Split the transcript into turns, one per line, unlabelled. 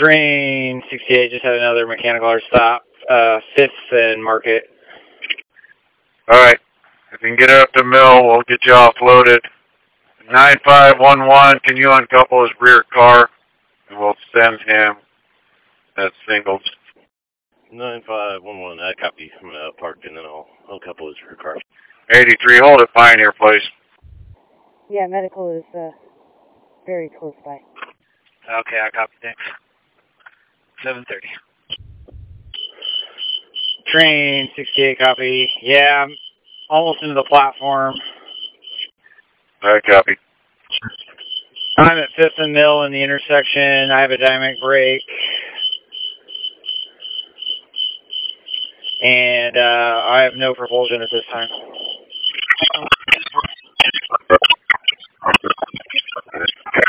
Train 68 just had another mechanical arc stop, 5th and Market.
Alright. If you can get up the mill, we'll get you offloaded. 9511, can you uncouple his rear car? And we'll send him that singles.
9511, I copy. I'm going to park and then I'll couple his rear car.
83, hold it Pioneer, please.
Yeah, medical is very close by.
Okay, I copy. Thanks. 7:30.
Train 68 copy. Yeah, I'm almost into the platform.
Alright, copy.
I'm at 5th and Mill in the intersection. I have a dynamic brake. And I have no propulsion at this time.